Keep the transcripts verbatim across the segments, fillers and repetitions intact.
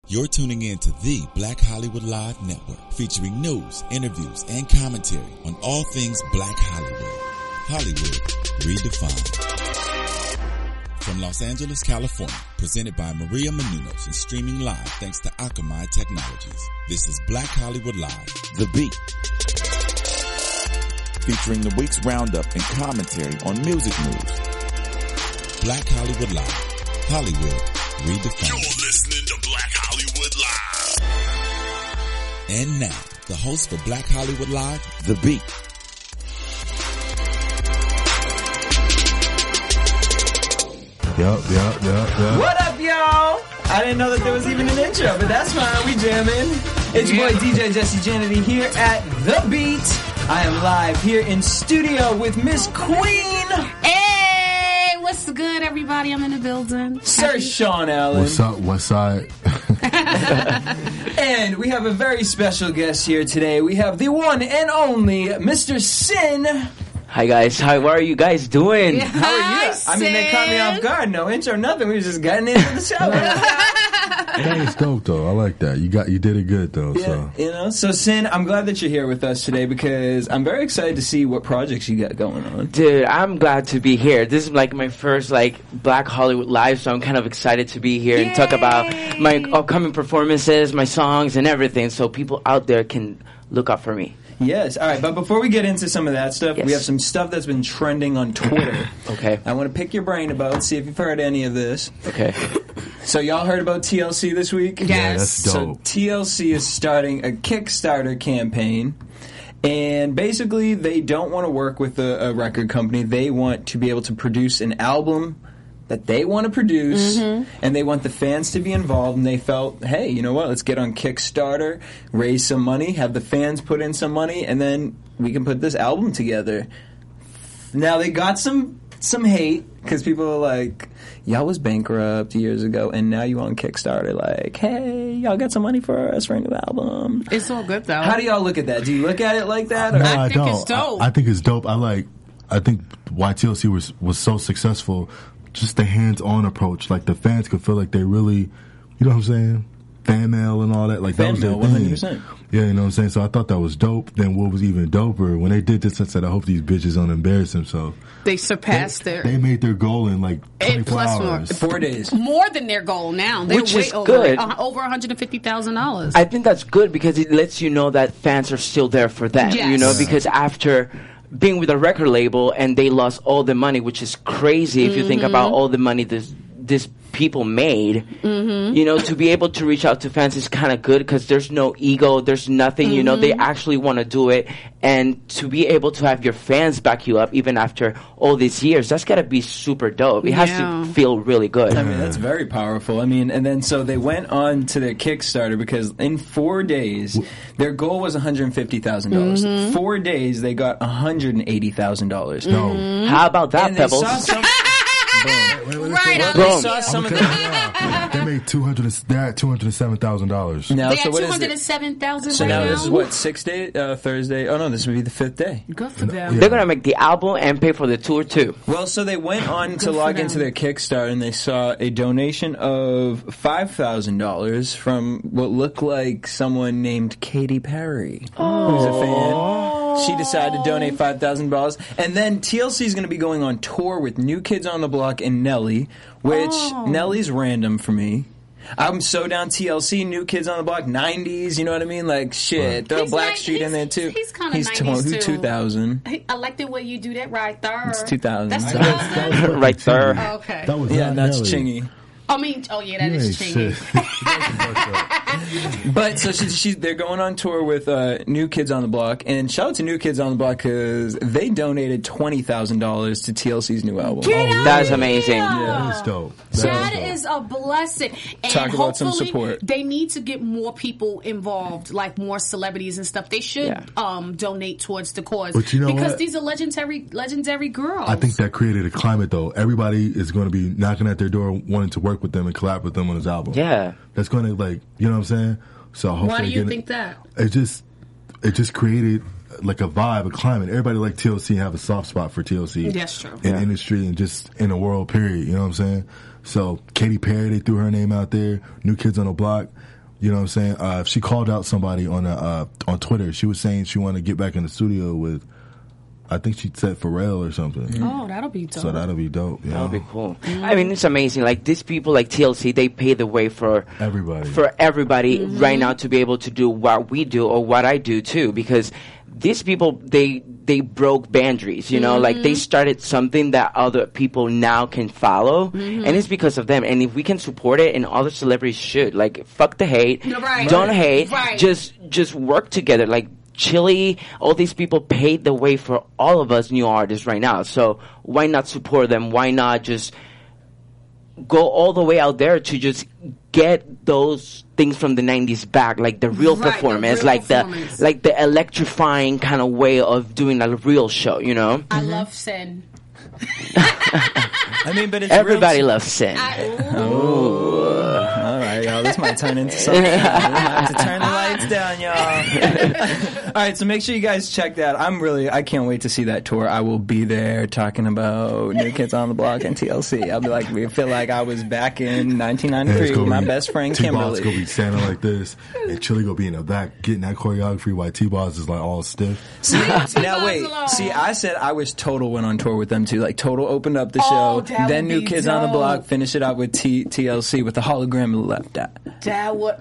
You're tuning in to the Black Hollywood Live Network, featuring news, interviews, and commentary on all things Black Hollywood. Hollywood redefined. From Los Angeles, California, presented by Maria Menounos and streaming live thanks to Akamai Technologies. This is Black Hollywood Live, The Beat. Featuring the week's roundup and commentary on music news. Black Hollywood Live, Hollywood redefined. You're listening to Black Hollywood Live. And now, the host for Black Hollywood Live, The Beat. Yup, yup, yup, yup. What up, y'all? I didn't know that there was even an intro, but that's fine. We jamming. It's your boy D J Jesse Janity here at The Beat. I am live here in studio with Miss Queen. Hey, what's good, everybody? I'm in the building. Sir Happy- Sean Allen. What's up, West Side? And we have a very special guest here today. We have the one and only Mister Sin. Hi guys, hi, what are you guys doing? Yeah. How are you? Hi, I mean, they caught me Sin. off guard. No intro, nothing. We were just getting into the show. That's dope, though. I like that. You got, you did it good, though. Yeah, So you know, so Sin, I'm glad that you're here with us today because I'm very excited to see what projects you got going on. Dude, I'm glad to be here. This is like my first like Black Hollywood Live, so I'm kind of excited to be here and talk about my upcoming performances, my songs, and everything, so people out there can look out for me. Yes. All right. But before we get into some of that stuff, Yes. we have some stuff that's been trending on Twitter. Okay. I want to pick your brain about, see if you've heard any of this. Okay. So y'all heard about T L C this week? yeah, that's So dope. T L C is starting a Kickstarter campaign. And basically, they don't want to work with a, a record company. They want to be able to produce an album that they want to produce, and they want the fans to be involved, and they felt, hey, you know what, let's get on Kickstarter, raise some money, have the fans put in some money, and then we can put this album together. Now, they got some some hate, because people are like, y'all was bankrupt years ago, and now you on Kickstarter, like, hey, y'all got some money for us for a new album. It's all good, though. How do y'all look at that? Do you look at it like that? Or? No, I I, think don't. it's dope. I, I think it's dope. I like. I think why T L C was was so successful. Just the hands-on approach. Like the fans could feel like they really, you know what I'm saying? Fan mail and all that. Like Fan that was their mail, one hundred thing. percent. Yeah, you know what I'm saying. So I thought that was dope. Then what was even doper when they did this? I said, I hope these bitches don't embarrass themselves. They surpassed They, their... they made their goal in like And twenty-four plus more. hours. Four days. More than their goal now. They're Which way is over good. it, uh, over one hundred fifty thousand dollars. I think that's good because it lets you know that fans are still there for them. Yes. You know, because after being with a record label and they lost all the money, which is crazy if you think about all the money this this people made, mm-hmm. you know, to be able to reach out to fans is kind of good because there's no ego, there's nothing, mm-hmm. you know, they actually want to do it. And to be able to have your fans back you up even after all these years, that's got to be super dope. It has Yeah. to feel really good. I mean, that's very powerful. I mean, and then so they went on to their Kickstarter because in four days, their goal was one hundred fifty thousand dollars. Mm-hmm. Four days, they got one hundred eighty thousand dollars. No. How about that, And they Pebbles? saw some... Right on. They Boom. saw some of the... They made two hundred. They're at two hundred seven thousand dollars. Now, They so had what two is hundred it? seven thousand So right now now. this is what, sixth day? Uh, Thursday? Oh, no, this would be the fifth day. Good for them. They're going to make the album and pay for the tour, too. Well, so they went on to for log them. into their Kickstarter and they saw a donation of five thousand dollars from what looked like someone named Katy Perry, who's a fan. She decided to donate five thousand dollars. And then T L C is going to be going on tour with New Kids on the Block and Nelly, which Oh. Nelly's random for me. I'm so down T L C, New Kids on the Block, nineties, you know what I mean? Like, shit, throw He's Black like- Street in there, he's- too. he's kinda He's nineties, too. two thousand. Hey, I like the way you do that right there. It's two thousand. That's two That That thousand. was fucking Right there. Chingy. Oh, okay. That was Yeah, not that's Nelly. Chingy. I mean, oh yeah, that You is ain't chingy. shit. But so she, she, they're going on tour with uh, New Kids on the Block, and shout out to New Kids on the Block because they donated twenty thousand dollars to T L C's new album. Get out That's of amazing. here. That is dope. That That dope. is a blessing. And Talk about some hopefully support. They need to get more people involved, like more celebrities and stuff. They should Yeah. um, donate towards the cause. But you know because what? these are legendary, legendary girls. I think that created a climate, though. Everybody is going to be knocking at their door, wanting to work with them and collab with them on his album. Yeah. That's going to, like, you know what I'm saying? So hopefully, Why do you get- think that? It just, it just created like a vibe, a climate. Everybody like T L C have a soft spot for T L C. That's true. In Yeah. industry and just in the world, period. You know what I'm saying? So Katy Perry, they threw her name out there. New Kids on the Block. You know what I'm saying? Uh, she called out somebody on a, uh, on Twitter. She was saying she wanted to get back in the studio with, I think she said Pharrell or something. Oh, that'll be dope. So that'll be dope. Yeah. That would be cool. I mean, it's amazing. Like, these people like T L C, they pay the way for Everybody. for everybody Mm-hmm. right now to be able to do what we do or what I do too. Because these people, they they broke boundaries. You know, Mm-hmm. like they started something that other people now can follow, Mm-hmm. and it's because of them. And if we can support it, and other celebrities should, like, fuck the hate, Right. don't Right. hate, Right. just just work together. Like, Chili, all these people paved the way for all of us new artists right now. So why not support them? Why not just go all the way out there to just get those things from the nineties back, like the real Right, the performance, real like performance. the like the electrifying kind of way of doing a real show, you know? I love Sin. I mean, but it's Everybody real loves Sin. I, All right, y'all. This might turn into something. We have to turn the lights down, y'all. All right, so make sure you guys check that. I'm really, I can't wait to see that tour. I will be there talking about New Kids on the Block and T L C. I'll be like, we feel like I was back in nineteen ninety-three with my best friend T-Boss Kimberly. gonna be standing like this, and Chili gonna be in the back getting that choreography while T-Boss is like all stiff. See, now T-Boz wait. alone. See, I said I was Total went on tour with them too. Like Total opened up the Oh, show, that then would New be Kids on the dope. Block, finish it out with T- TLC with the hologram left out. that would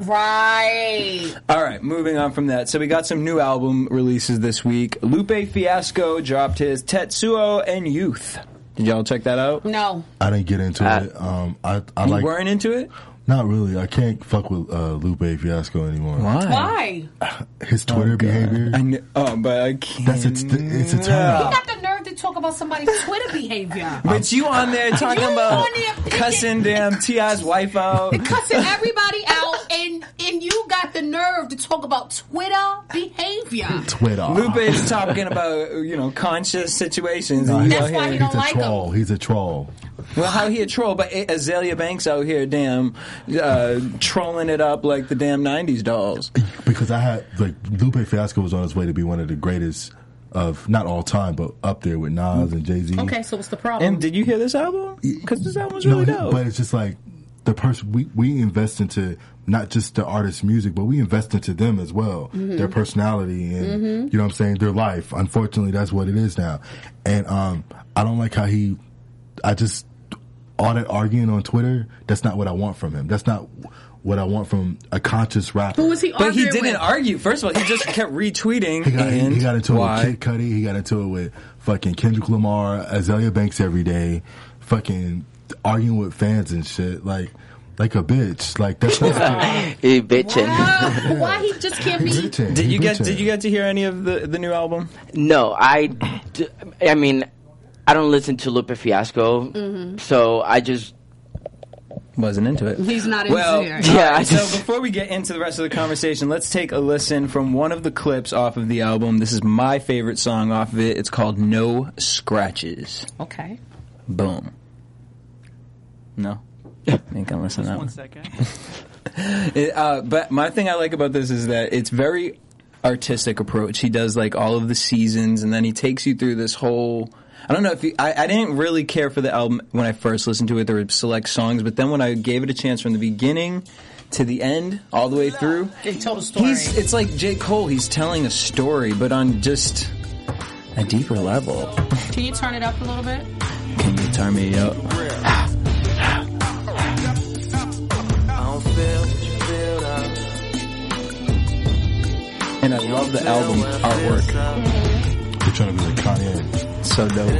right. All right, moving on from that. So we got some new album releases this week. Lupe Fiasco dropped his Tetsuo and Youth. Did y'all check that out? No. I didn't get into Uh, it. Um, I, I You like weren't into it? not really. I can't fuck with uh, Lupe Fiasco anymore. Why? His Twitter behavior. I kn- oh, but I can't. That's it's it's a turn You off. got the nerve to talk about somebody's Twitter behavior. But you on there talking You about on there picking- cussing damn T I's wife out. Cussing everybody out, and and you got the nerve to talk about Twitter behavior. Twitter. Lupe is talking about, you know, conscious situations. Nah, and you he's, That's out why here- you don't he's a like him. troll. He's a troll. Well, how he a troll, but Azalea Banks out here, damn, uh, trolling it up like the damn nineties dolls. Because I had like Lupe Fiasco was on his way to be one of the greatest of not all time, but up there with Nas and Jay Z. Okay, so what's the problem? And did you hear this album? Because this album's No, really he- dope. but it's just like the person we we invest into not just the artist's music, but we invest into them as well, Mm-hmm. their personality and you know what I'm saying, their life. Unfortunately, that's what it is now. And um, I don't like how he. I just all that arguing on Twitter. That's not what I want from him. That's not what I want from a conscious rapper. Who was he But arguing he didn't with? argue. First of all, he just kept retweeting. He got, he, and he got into why? it with Kid Cudi. He got into it with fucking Kendrick Lamar, Azalea Banks every day, fucking arguing with fans and shit. Like, like a bitch. Like that's not. He bitching. Wow. Why he just can't be? bitching. Did He you get bitching. Did you get to hear any of the the new album? No, I, d- I mean, I don't listen to Lupe Fiasco, Mm-hmm. so I just, Wasn't into it. He's not into Well, it. yeah, I so just, before we get into the rest of the conversation, let's take a listen from one of the clips off of the album. This is my favorite song off of it. It's called No Scratches. Okay. Boom. No? Ain't gonna listen to that one. One second. It, uh, but my thing I like about this is that it's very artistic approach. He does like all of the seasons, and then he takes you through this whole. I don't know if you, I, I didn't really care for the album when I first listened to it. There were select songs, but then when I gave it a chance from the beginning to the end, all the way through, He told a story. he's it's like J. Cole. He's telling a story, but on just a deeper level. Can you turn it up a little bit? Can you turn me up? And I love the album artwork. You're trying to be like Kanye. So dope.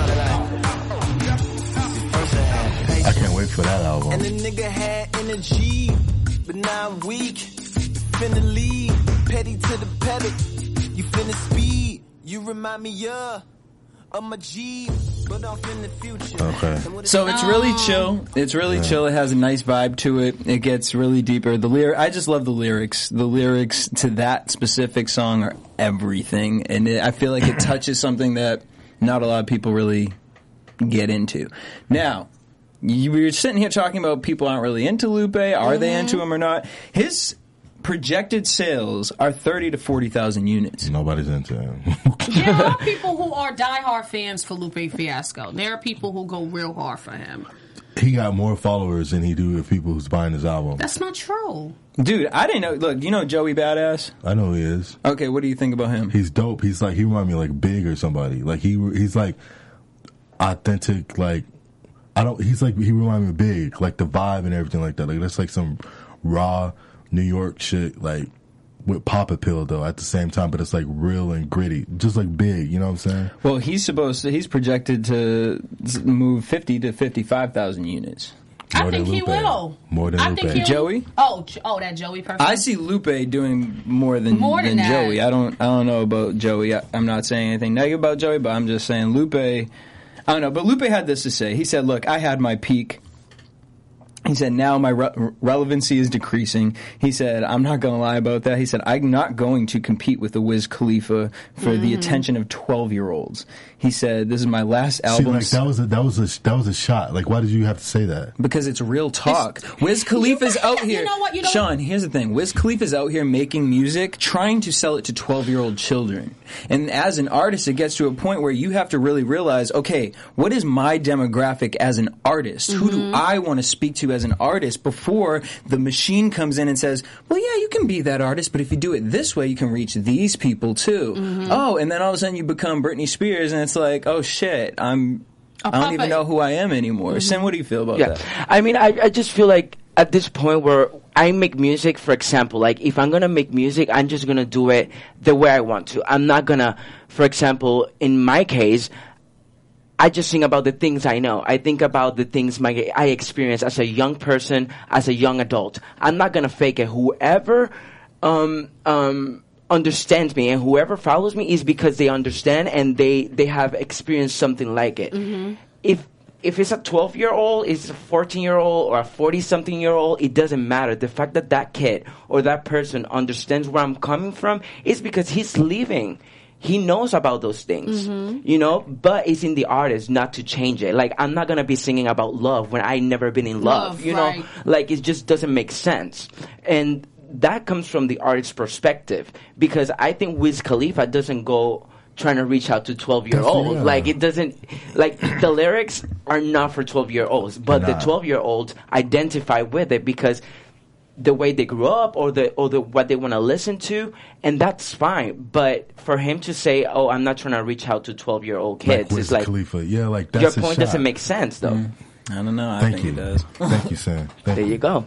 I can't wait for that album. And the nigga had energy, but now I'm weak. Finna lead, petty to the pedal. You finna speed, you remind me of, of my G, but off in the future. Okay. So it's really chill. It's really chill. It has a nice vibe to it. It gets really deeper. The lyric, I just love the lyrics. The lyrics to that specific song are everything, and it, I feel like it touches something that not a lot of people really get into. Now, you were sitting here talking about people aren't really into Lupe. Are they into him or not? His projected sales are thirty to forty thousand units. Nobody's into him. There are people who are diehard fans for Lupe Fiasco. There are people who go real hard for him. he got more followers than he do of people who's buying his album. That's not true. Dude, I didn't know. Look, you know Joey Badass? I know he is. Okay, what do you think about him? He's dope. He's like, he remind me of like Big or somebody. Like he he's like authentic. Like I don't. He's like he remind me of Big. Like the vibe and everything like that. Like that's like some raw New York shit. Like with pop appeal though at the same time, but it's like real and gritty, just like Big. You know what I'm saying? Well, he's supposed to. He's projected to move fifty to fifty-five thousand units. More I think than he Lupe. will. More than I Lupe. think he'll- Joey? Oh, Jo- oh, that Joey person. I see Lupe doing more than More than than that. Joey. I don't. I don't know about Joey. I, I'm not saying anything negative about Joey, but I'm just saying Lupe. I don't know. But Lupe had this to say. He said, "Look, I had my peak." He said, now my re- relevancy is decreasing. He said, I'm not going to lie about that. He said, I'm not going to compete with the Wiz Khalifa for Mm. the attention of twelve-year-olds. He said, this is my last See, album. like that was a that was a that was a shot. Like, why did you have to say that? Because it's real talk. Wiz Khalifa's You- out you here. know what, you know Sean, here's the thing. Wiz Khalifa's out here making music, trying to sell it to twelve-year-old children. And as an artist, it gets to a point where you have to really realize, okay, what is my demographic as an artist? Who do I want to speak to as an artist before the machine comes in and says, well, yeah, you can be that artist, but if you do it this way, you can reach these people too. Oh, and then all of a sudden you become Britney Spears, and it's like, oh shit, I'm... A I don't puppet. even know who I am anymore. Sam, what do you feel about Yeah, that? I mean, I, I just feel like at this point where I make music, for example, like if I'm gonna make music, I'm just gonna do it the way I want to. I'm not gonna, for example, in my case, I just think about the things I know. I think about the things my I experienced as a young person, as a young adult. I'm not gonna fake it. Whoever, um, um. understands me and whoever follows me is because they understand and they, they have experienced something like it. Mm-hmm. If if it's a twelve year old, it's a fourteen year old or a forty something year old, it doesn't matter. The fact that that kid or that person understands where I'm coming from is because he's living. He knows about those things, Mm-hmm. you know, but it's in the artist not to change it. Like, I'm not going to be singing about love when I never been in love, Love, you right. know, like it just doesn't make sense. And that comes from the artist's perspective because I think Wiz Khalifa doesn't go trying to reach out to twelve-year-olds. Yeah. Like, it doesn't... Like, the lyrics are not for twelve-year-olds, but Nah. the twelve-year-olds identify with it because the way they grew up or the or the what they want to listen to, and that's fine. But for him to say, oh, I'm not trying to reach out to twelve-year-old kids, Like Wiz it's like... Khalifa. Yeah, like that's Your a point shot. doesn't make sense, though. Mm. I don't know. I Thank think you. it does. Thank you, Sam. Thank There you go.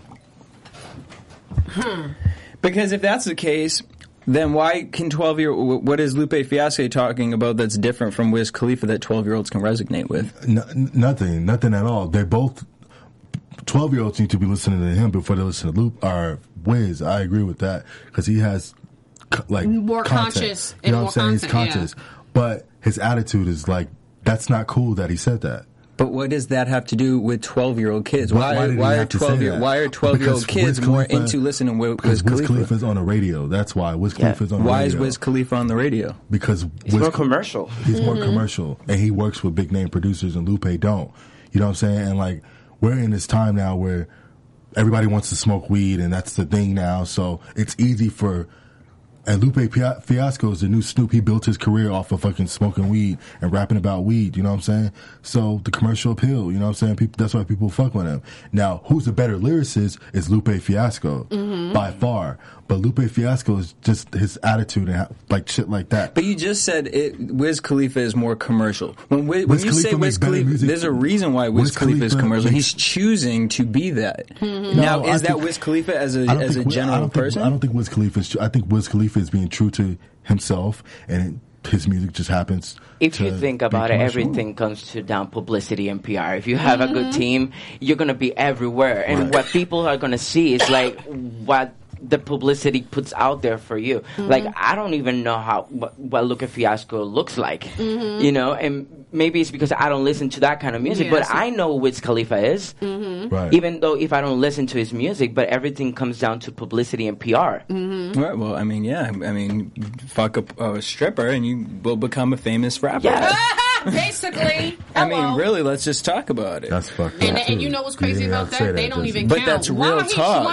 Because if that's the case, then why can twelve-year... What is Lupe Fiasco talking about that's different from Wiz Khalifa that twelve-year-olds can resonate with? N- nothing, nothing at all. They both twelve-year-olds need to be listening to him before they listen to Loop or Wiz. I agree with that because he has co- like More content. conscious You and know more what I'm saying? He's content, yeah. conscious, but his attitude is like that's not cool that he said that. But what does that have to do with twelve-year-old kids? Why- Why, why did he why are have to say twelve year that? Why are twelve-year-old Because kids Wiz more Khalifa- into listening to Wiz Because Wiz Khalifa? Khalifa's on the radio. That's why Wiz Khalifa's on the Why radio. is Wiz Khalifa on the radio? Because It's Wiz more commercial. He's more commercial, and he works with big name producers, and Lupe don't. You know what I'm saying? And like we're in this time now where everybody wants to smoke weed, and that's the thing now. So it's easy for. And Lupe Pia- Fiasco is the new Snoop. He built his career off of fucking smoking weed and rapping about weed. You know what I'm saying? So the commercial appeal. You know what I'm saying? People, that's why people fuck with him. Now, who's the better lyricist is Lupe Fiasco by far. But Lupe Fiasco is just his attitude and how- like shit like that. But you just said it, Wiz Khalifa is more commercial. When, Wiz, when Wiz you Khalifa say Wiz makes better Khalifa, music. there's a reason why Wiz, Wiz Khalifa is Khalifa commercial. makes- He's choosing to be that. Mm-hmm. Now, No, I is that think- Wiz Khalifa as a I don't as a think Wiz- I general don't think- person? I don't think Wiz Khalifa is. True. I think Wiz Khalifa is being true to himself, and it, his music just happens. If you to think be about it, commercial. everything comes to down publicity and P R. If you have a good team, you're gonna be everywhere, and Right. what people are gonna see is like what the publicity puts out there for you. Like I don't even know how what, what Lupe Fiasco looks like, you know, and maybe it's because I don't listen to that kind of music, Yeah, but so- I know who Wiz Khalifa is. Right. Even though if I don't listen to his music, but everything comes down to publicity and P R. Right, well, I mean, yeah. I mean, fuck a, a stripper and you will become a famous rapper. Yeah. Basically. I mean, Hello. really, let's just talk about it. That's fucked And, up. and too. you know what's crazy didn't about have to say that? They don't Jesse. even But count. that's why real he, talk. Why he don't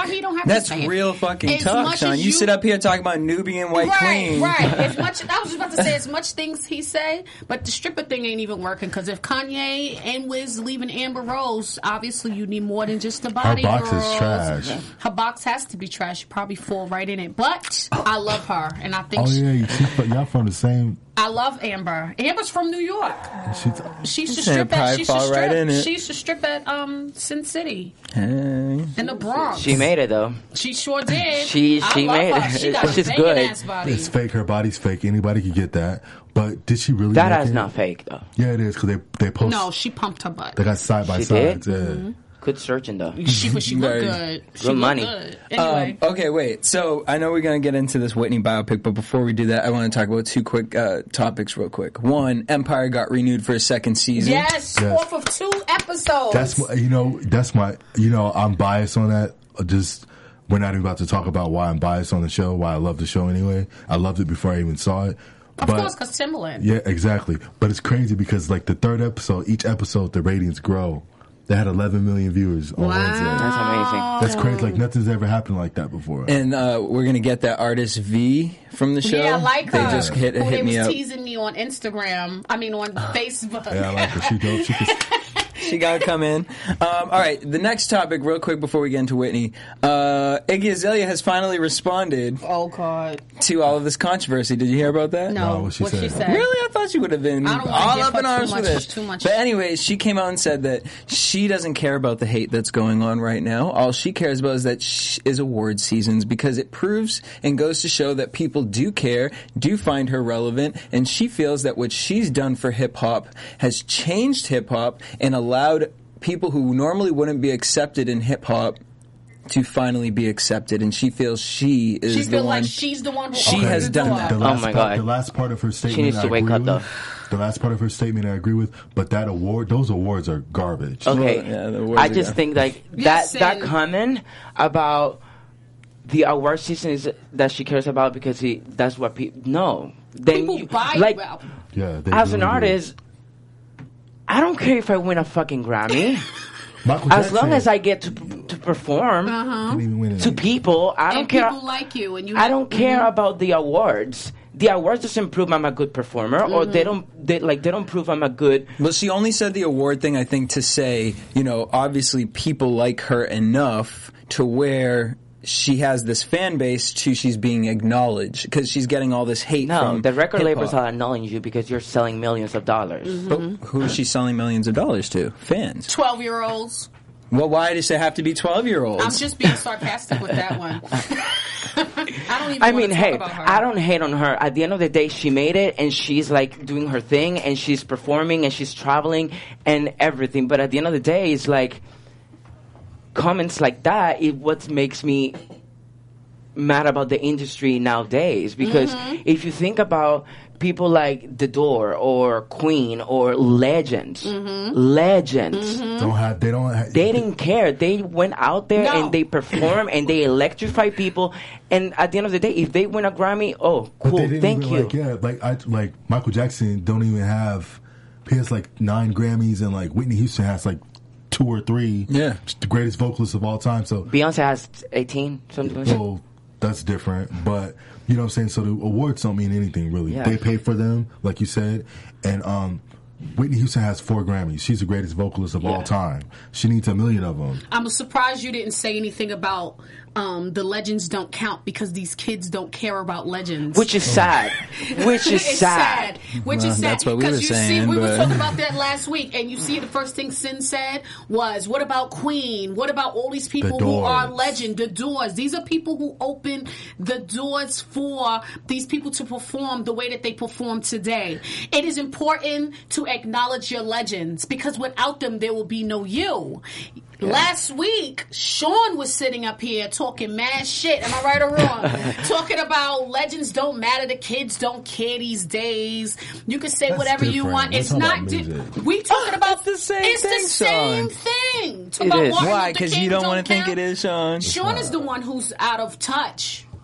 have That's to say it. real fucking As tough, much Sean. as You, you- sit up here talking about Nubian white right, queen. Right, As much, I was just about to say as much things he say, but the stripper thing ain't even working because if Kanye and Wiz leaving Amber Rose, obviously you need more than just the body. box is girls. trash. Her box has to be trash. You probably fall right in it. But I love her, and I think Oh she, yeah, you, she, y'all from the same. I love Amber. Amber's from New York. She's, She used to Yeah, strip at. probably She used to fall strip. right in it. She used to strip at um Sin City Hey. in the Bronx. She made it though. She sure did. She- I she love made her. it. She got She's a banging good. ass body. it's fake. Her body's fake. Anybody could get that. But did she really? That make is it? not fake though. Yeah, it is because they they post. No, she pumped her butt. They got side by She sides. did? Yeah. Mm-hmm. Good searching though. She, but she looked Very good. She good looked money. Good. Anyway, Um, okay, wait. So I know we're going to get into this Whitney biopic, but before we do that, I want to talk about two quick uh, topics real quick. One, Empire got renewed for a second season. yes, Yes. off of two episodes. That's my, you know that's my you know I'm biased on that. Just we're not even about to talk about why I'm biased on the show. Why I love the show anyway. I loved it before I even saw it. of but, course, because Timberland. Yeah, exactly. But it's crazy because like the third episode, each episode the ratings grow. They had eleven million viewers on Wow. Wednesday. That's amazing. That's crazy. Like nothing's ever happened like that before. And uh, we're going to get that artist V from the show. Yeah, I like her. They just hit, Who hit they me was up. teasing me on Instagram. I mean, on Facebook. Yeah, I like her. She dope. She could, She got to come in. Um, all right, the next topic, real quick before we get into Whitney. Uh, Iggy Azalea has finally responded Oh God, to all of this controversy. Did you hear about that? no! No, what she what she said. said? Really? I thought she would have been I don't wanna all give up her in too arms much- for this. too much. But anyways, she came out and said that she doesn't care about the hate that's going on right now. All she cares about is that sh- is award seasons because it proves and goes to show that people do care, do find her relevant, and she feels that what she's done for hip hop has changed hip hop and allowed people who normally wouldn't be accepted in hip hop to finally be accepted, and she feels she is She the feels one. like she's the one who She opened has the done door. that. the last my part, God. The last part of her statement, needs to I wake agree up, with. though. The last part of her statement, I agree with. But that award, those awards are garbage. Okay, Well, yeah, the words I are just gone. think like Yes, that that and- comment about the award season is that she cares about because he that's what people no. Then People you, buy like you album. Yeah, they as an really do. artist, I don't care if I win a fucking Grammy Michael as Jackson long as I get to to perform Uh-huh. didn't even win to anything. people. I don't And care. people like you, and you. I don't care Mhm. about the awards. The awards doesn't prove I'm a good performer, or they don't. They like they don't prove I'm a good. Well, she only said the award thing, I think, to say, you know, obviously people like her enough to where she has this fan base to she's being acknowledged because she's getting all this hate No, from the record hip-hop. labels are annulling you because you're selling millions of dollars. But who is she selling millions of dollars to? Fans. Twelve-year-olds. Well, why does it have to be twelve-year-olds? I'm just being sarcastic with that one. I don't even. I wanna mean, talk hey, about her. I don't hate on her. At the end of the day, she made it, and she's like doing her thing, and she's performing, and she's traveling, and everything. But at the end of the day, it's like comments like that. It what makes me mad about the industry nowadays. Because Mm-hmm. if you think about people like The Door or Queen or Legends, Mm-hmm. Legends. Don't have. They don't. Have, They didn't care. They went out there No. and they performed and they electrified people. And at the end of the day, if they win a Grammy, oh, But cool, they didn't thank even, you. Like, yeah, like I like Michael Jackson don't even have. He has like nine Grammys, and like Whitney Houston has like two or three. Yeah. She's the greatest vocalist of all time. So, Beyonce has eighteen, something like that. well, that's different. But you know what I'm saying. So the awards don't mean anything really. Yeah. They pay for them, like you said, and um. Whitney Houston has four Grammys. She's the greatest vocalist of all Yeah. time. She needs a million of them. I'm surprised you didn't say anything about um, the legends don't count because these kids don't care about legends. Which is sad. Which is it's sad. sad. Which Well, is sad. that's what we were you see, saying, we were but- talking about that last week, and you see the first thing Sin said was, "What about Queen? What about all these people The who are Doors. legend? The Doors. These are people who open the doors for these people to perform the way that they perform today. It is important to acknowledge your legends because without them, there will be no you." Last week, Sean was sitting up here talking mad shit. Am I right or wrong? Talking about legends don't matter. The kids don't care these days. You can say That's whatever you different. want. We're It's talking not. about Di- music. we talking about It's the same It's thing, the same Sean. thing. Talking It about is. Martin Why? Luther Because King you don't want to think count. it is, Sean. Sean is the one who's out of touch.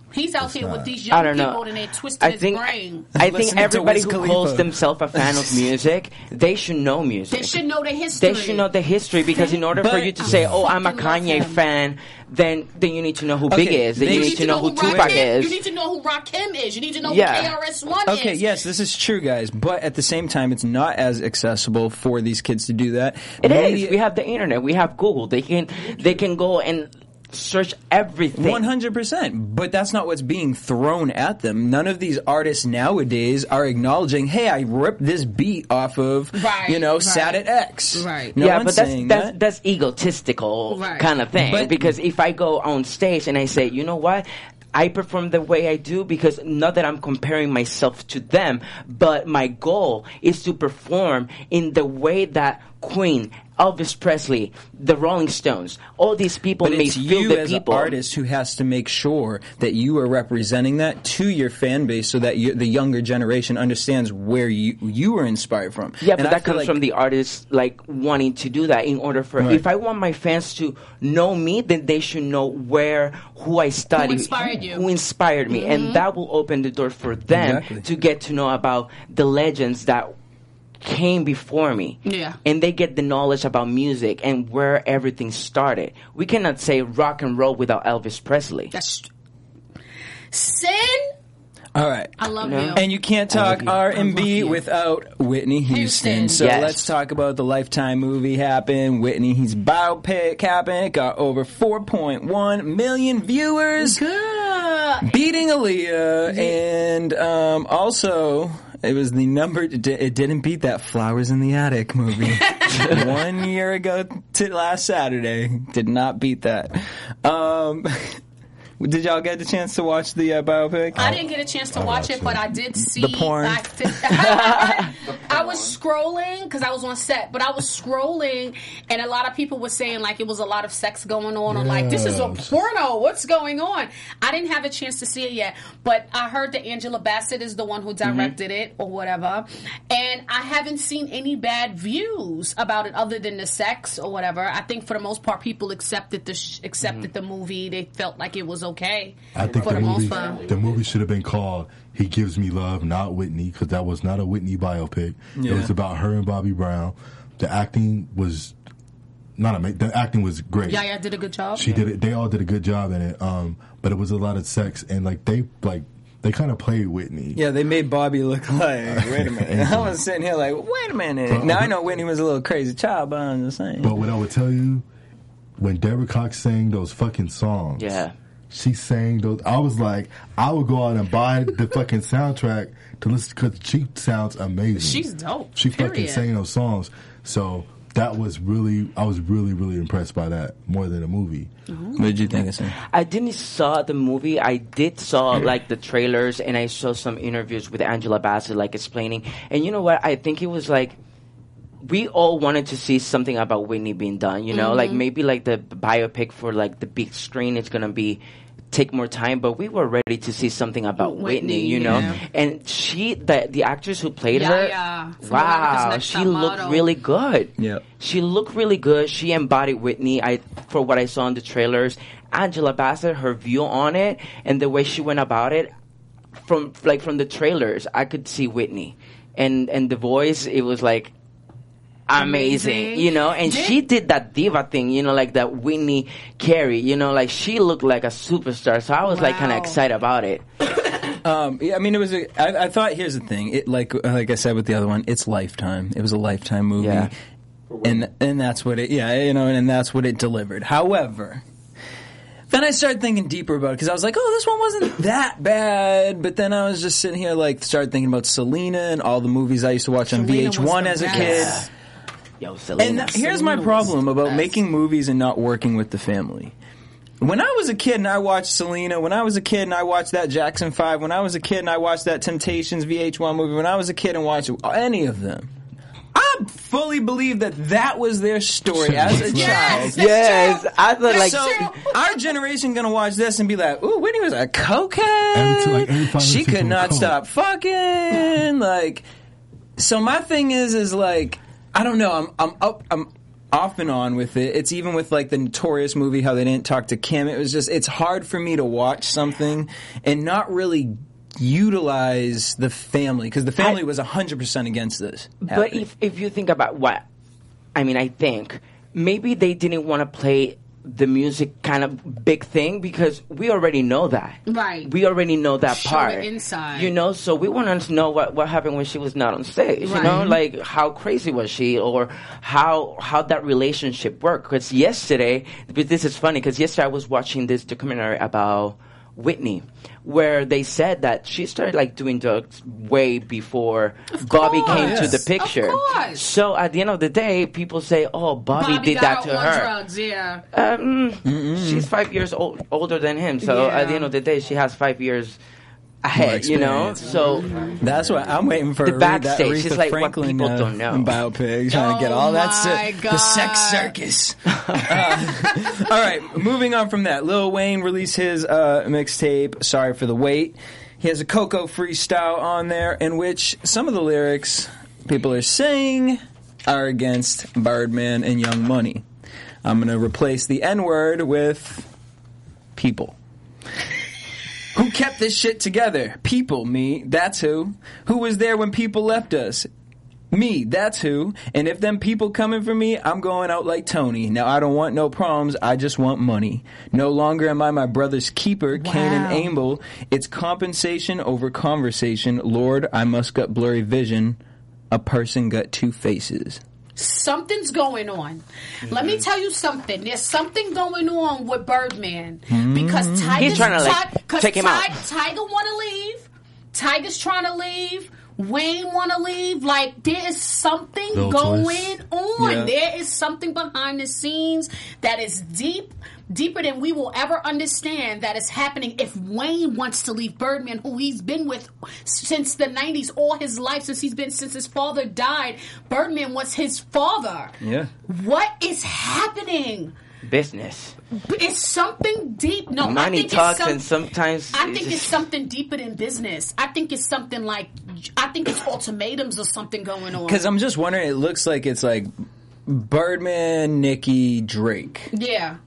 He's out It's here not. with these I young don't know. people and they're twisting I his think brain. I think Listening to everybody Wiz who Khalifa. calls themselves a fan of music, they should know music. They should know the history. They should know the history because in order for But you to I say, "Oh, I'm a fucking love Kanye him. fan," then then you need to know who Okay, Big is. Then they- you You need to know who Rakim- Tupac is. You need to know who Rakim is. You need to know Yeah. who K R S One Okay, is. yes, this is true, guys. But at the same time, it's not as accessible for these kids to do that. It Media- is. We have the internet. We have Google. They can they can go and search everything. One hundred percent, but that's not what's being thrown at them. None of these artists nowadays are acknowledging, "Hey, I ripped this beat off of, Right, you know, right. Sat at X." Right. No yeah, one's but that's saying that's that. that's egotistical Right. kind of thing. But- because if I go on stage and I say, you know what, I perform the way I do because not that I'm comparing myself to them, but my goal is to perform in the way that Queen, Elvis Presley, the Rolling Stones, all these people But may it's feel you the as people. an artist who has to make sure that you are representing that to your fan base, so that you, the younger generation understands where you you were inspired from. Yeah, And but I that feel comes like- from the artist like wanting to do that in order for Right. if I want my fans to know me, then they should know where who I studied, inspired you. who inspired me, and that will open the door for them Exactly. to get to know about the legends that came before me. Yeah. And they get the knowledge about music and where everything started. We cannot say rock and roll without Elvis Presley. That's Sin. All right. I love No. you. And you can't talk you. R and I love B you. without Whitney Houston. Houston. So Yes. let's talk about the Lifetime movie happened. Whitney, his biopic happened. It got over four point one million viewers, Good. beating Aaliyah, and um, also it was the number. It di- it didn't beat that Flowers in the Attic movie one year ago to last Saturday. Did not beat that. Um, Did y'all get the chance to watch the uh, biopic? I didn't get a chance to I watch watched it, but it. I did see The porn. I, I was scrolling because I was on set, but I was scrolling, and a lot of people were saying like it was a lot of sex going on, or like this is a Yes. porno. What's going on? I didn't have a chance to see it yet, but I heard that Angela Bassett is the one who directed it or whatever, and I haven't seen any bad views about it other than the sex or whatever. I think for the most part, people accepted the sh- accepted the movie. They felt like it was okay. I think for the the most movie part. the movie should have been called "He Gives Me Love," not Whitney, because that was not a Whitney biopic. Yeah. It was about her and Bobby Brown. The acting was not amazing. The acting was great. Yaya did a good job. She did it. They all did a good job in it. Um, but it was a lot of sex and like they like they kind of played Whitney. Yeah, they made Bobby look like, wait a minute. I was sitting here like, wait a minute. Now I know Whitney was a little crazy child, but I'm just saying. But what I would tell you, when Deborah Cox sang those fucking songs, Yeah. she sang those. I was like, I would go out and buy the fucking soundtrack to listen because she sounds amazing. She's dope, She fucking period. sang those songs. So that was really, I was really, really impressed by that more than a movie. What did you think of it? I didn't saw the movie. I did saw like the trailers and I saw some interviews with Angela Bassett like explaining. And you know what? I think it was like we all wanted to see something about Whitney being done, you know? Like maybe like the biopic for like the big screen it's going to be take more time, but we were ready to see something about Whitney, Whitney, you know? yeah. And she the the actress who played Yeah, her, yeah. From America's wow, Next she Top looked Model. really good. Yeah. She looked really good. She embodied Whitney. I, for what I saw in the trailers, Angela Bassett, her view on it and the way she went about it, from like from the trailers, I could see Whitney, and and the voice, it was like amazing, Amazing. you know. And Did- she did that diva thing, you know, like that Whitney Carey, you know, like she looked like a superstar. So I was like kind of Wow. excited about it. Um, yeah, I mean, it was. A, I, I thought. Here's the thing. It like like I said with the other one. It's Lifetime. It was a Lifetime movie, Yeah. and and that's what it. Yeah, you know, and that's what it delivered. However, then I started thinking deeper about it because I was like, oh, this one wasn't that bad. But then I was just sitting here like started thinking about Selena and all the movies I used to watch on Selena V H one was as the a best. kid. Yo, Selena. And th- here's my Selena was problem the about best. making movies and not working with the family. When I was a kid and I watched Selena, when I was a kid and I watched that Jackson five, when I was a kid and I watched that Temptations V H one movie, when I was a kid and watched any of them, I fully believe that that was their story as a Yes, child. that's yes, true. I thought like So our generation gonna watch this and be like, "Ooh, Whitney was a cokehead. Every two- like, every five she minutes could she not was stop fucking." Like, so my thing is, is like, I don't know. I'm, I'm up. I'm off and on with it. It's even with like the Notorious movie, how they didn't talk to Kim. It was just, it's hard for me to watch something and not really utilize the family, because the family I, was one hundred percent against this happening. But if, if you think about what, I mean, I think maybe they didn't want to play the music kind of big thing because we already know that. Right. We already know that Show part. the inside. You know, so we want to know what, what happened when she was not on stage. Right. You know, like how crazy was she, or how how that relationship worked. Because yesterday, but this is funny, because yesterday I was watching this documentary about Whitney, where they said that she started like doing drugs way before Of Bobby course. came Yes. to the picture. Of course. So at the end of the day, people say, "Oh, Bobby, Bobby did got that to on her." drugs, yeah. Um, she's five years old, older than him, so Yeah. at the end of the day, she has five years ahead. You know, experience. so That's what I'm waiting for. The Re- backstage that is Aretha like what Franklin, people uh, don't know. Biopic, trying to get Oh all that my si- the sex God. circus. Uh, all right, moving on from that, Lil Wayne released his uh, mixtape. Sorry for the wait. He has a Coco freestyle on there, in which some of the lyrics people are saying are against Birdman and Young Money. I'm going to replace the N-word with people. Who kept this shit together? People, me, that's who. Who was there when people left us? Me, that's who. And if them people coming for me, I'm going out like Tony. Now, I don't want no problems, I just want money. No longer am I my brother's keeper, Cain and Abel. It's compensation over conversation. Lord, I must got blurry vision. A person got two faces. Something's going on. Mm-hmm. Let me tell you something. There's something going on with Birdman Mm-hmm. because Tiger's He's trying to like Ti- take him Ti- out. Tiger want to leave. Tiger's trying to leave. Wayne want to leave. Like, there is something Little going twist. on. Yeah. There is something behind the scenes that is deep, deeper than we will ever understand, that is happening if Wayne wants to leave Birdman, who he's been with since the nineties, all his life, since he's been, since his father died. Birdman was his father. Yeah. What is happening? business. It's something deep. No, I Money think talks, it's some, and sometimes I it's think it's just- something deeper than business. I think it's something like I think it's ultimatums or something going on. Because I'm just wondering, it looks like it's like Birdman, Nicki, Drake. Yeah.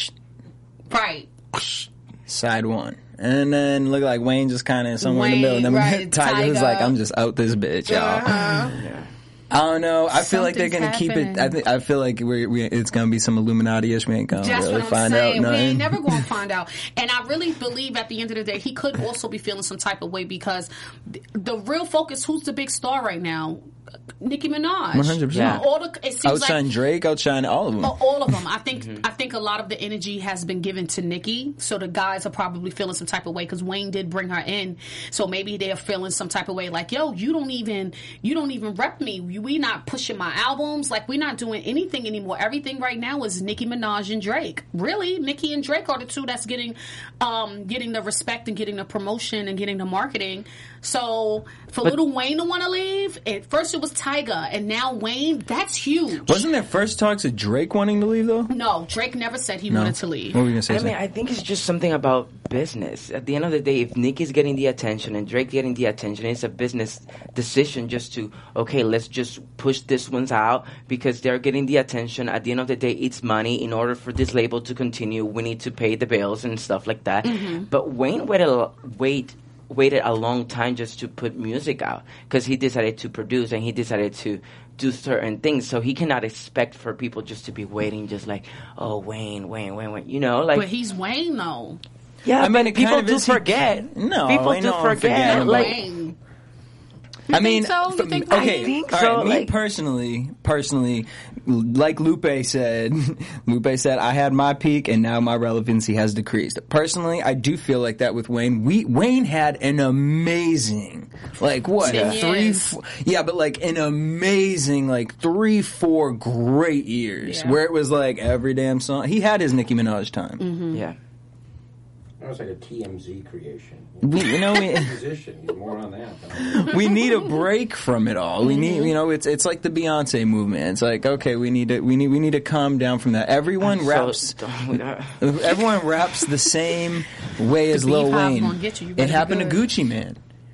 Right. Side one. And then look like Wayne just kind of somewhere in the Wayne, middle. And then right, Tiger was Tiger. like, I'm just out this bitch, y'all. Uh-huh. I don't know. I feel like they're Something's gonna keep it. I happening. think. I feel like we're, we it's gonna be some Illuminati-ish. We ain't gonna That's really what I'm find saying. out We ain't nothing. never going to find out. And I really believe at the end of the day, he could also be feeling some type of way because the, the real focus, who's the big star right now? Nicki Minaj. one hundred percent. All the, it seems Outshine like Drake, outshine all of them. Oh, all of them. I think I think a lot of the energy has been given to Nicki, so the guys are probably feeling some type of way because Wayne did bring her in, so maybe they're feeling some type of way like, yo, you don't even you don't even rep me. We not pushing my albums, like we're not doing anything anymore. Everything right now is Nicki Minaj and Drake. Really, Nicki and Drake are the two that's getting um, getting the respect and getting the promotion and getting the marketing. So for But- Little Wayne to want to leave, at first it was Tyga, and now Wayne. That's huge. Wasn't there first talks of Drake wanting to leave though? No, Drake never said he No. wanted to leave. What were you gonna say? I mean, I think it's just something about business. At the end of the day, if Nicki's getting the attention and Drake getting the attention, it's a business decision just to, okay, let's just push this ones out because they're getting the attention. At the end of the day, it's money. In order for this label to continue, we need to pay the bills and stuff like that. Mm-hmm. But Wayne waited a, wait, waited a long time just to put music out because he decided to produce and he decided to do certain things, so he cannot expect for people just to be waiting, just like, oh, Wayne, Wayne, Wayne, Wayne, you know, like. But he's Wayne though. Yeah, I mean, but it people kind of do is he- forget. No, people ain't do no one forget. forgetting Like, Wayne. I mean, so? You f- think okay, I think all so, right, me like- personally, personally, like Lupe said, Lupe said, I had my peak and now my relevancy has decreased. Personally, I do feel like that with Wayne. We Wayne had an amazing, like what, Ten three, years. four, yeah, but like an amazing, like three, four great years Yeah. where it was like every damn song. He had his Nicki Minaj time. Mm-hmm. yeah. That was like a T M Z creation. We, you know, we. Musician, he's more on that. we need a break from it all. We need, you know, it's it's like the Beyonce movement. It's like, okay, we need to we need we need to calm down from that. Everyone So, raps. don't- Everyone raps the same way as The Lil Beehive Wayne. gonna get you. You It better be happened to good. Gucci Man.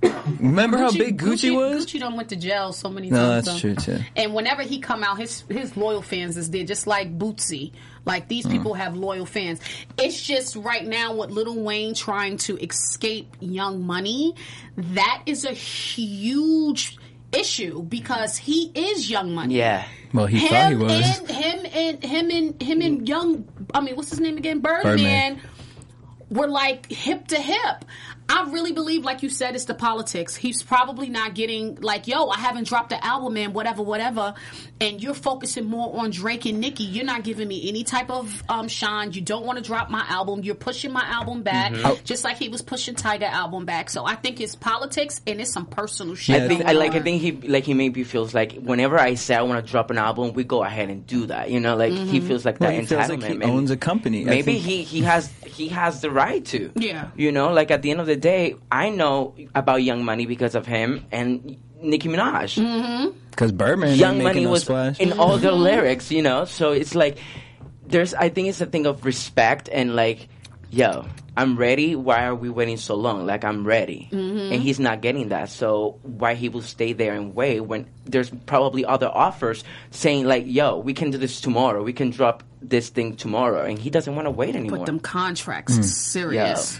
Remember how big Gucci, was? Gucci done went to jail so many No, times. that's though. true too. And whenever he come out, his his loyal fans is there, just like Bootsy. Like these people have loyal fans. It's just right now with Lil Wayne trying to escape Young Money, that is a huge issue because he is Young Money. Yeah. Well, he him thought he was. And, him and him and him and Young. I mean, what's his name again? Birdman. Birdman. Were like hip to hip. I really believe, like you said, it's the politics. He's probably not getting like, yo, I haven't dropped the album, man, whatever, whatever. And you're focusing more on Drake and Nicki. You're not giving me any type of um, shine. You don't want to drop my album. You're pushing my album back, Mm-hmm. just like he was pushing Tiger album back. So I think it's politics and it's some personal shit. I think going I like. I on. think he like he maybe feels like whenever I say I want to drop an album, we go ahead and do that. You know, like he feels like Well, that he feels like entitlement. he and owns a company. I Maybe think- he he has he has the right to. Yeah. You know, like at the end of the day, I know about Young Money because of him and Nicki Minaj. Because Birdman ain't Young making Money no was splash. in all their lyrics, you know. So it's like there's. I think it's a thing of respect and like, yo, I'm ready. Why are we waiting so long? Like I'm ready, and he's not getting that. So why he will stay there and wait when there's probably other offers saying like, yo, we can do this tomorrow. We can drop this thing tomorrow, and he doesn't want to wait anymore. But them contracts Hmm. is serious.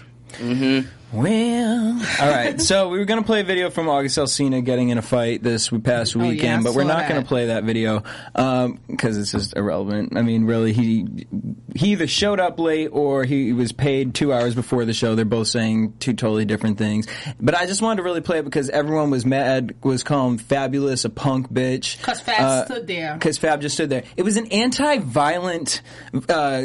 Well, all right. So we were going to play a video from August Alsina getting in a fight this past Oh, yeah, weekend, I but we're saw not that. going to play that video because it's just irrelevant. I mean, really, he he either showed up late or he was paid two hours before the show. They're both saying two totally different things. But I just wanted to really play it because everyone was mad, was calling Fabulous a punk bitch. Because Fab stood there. Because Fab just stood there. It was an anti-violent uh,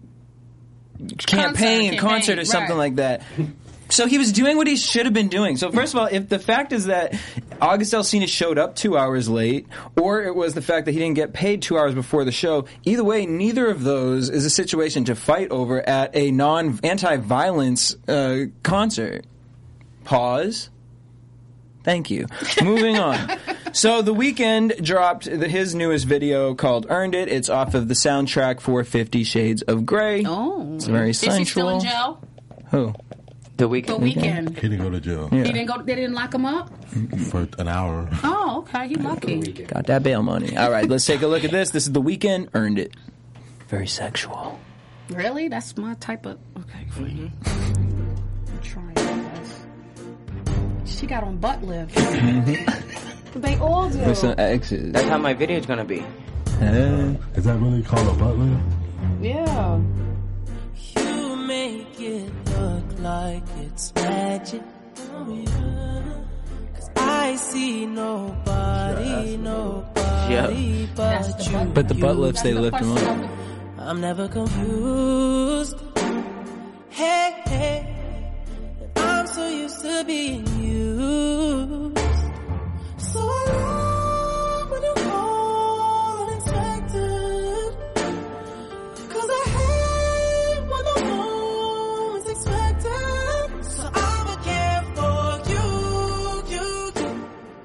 campaign, campaign, concert, or something right. like that. So he was doing what he should have been doing. So first of all, if the fact is that August Alsina showed up two hours late, or it was the fact that he didn't get paid two hours before the show, either way, neither of those is a situation to fight over at a non anti-violence uh, concert. Pause. Thank you. Moving on. So The Weeknd dropped the, his newest video called "Earned It." It's off of the soundtrack for Fifty Shades of Grey. Oh. It's very Is sensual. he still in jail? Who? The The weekend. Weekend. He didn't go to jail He didn't go. They didn't lock him up. for an hour. Oh, okay. He lucky. Got that bail money. All right, let's take a look at this. This is The Weeknd. "Earned It." Very sexual. Really? That's my type of. Okay. I'm trying this. She got on butt lift. They all do. With some X's. That's how my video is gonna be. Uh, Is that really called a butler? Yeah. You make it look like it's magic. Oh, yeah. 'Cause I see nobody, nobody Yeah. That's but the you. butt- but the butt lifts, they That's the lift him first up. one. I'm never confused. Hey, hey, I'm so used to being used. So I love when you call unexpected. 'Cause I hate when the moment's expected. So I'ma care for you, you do.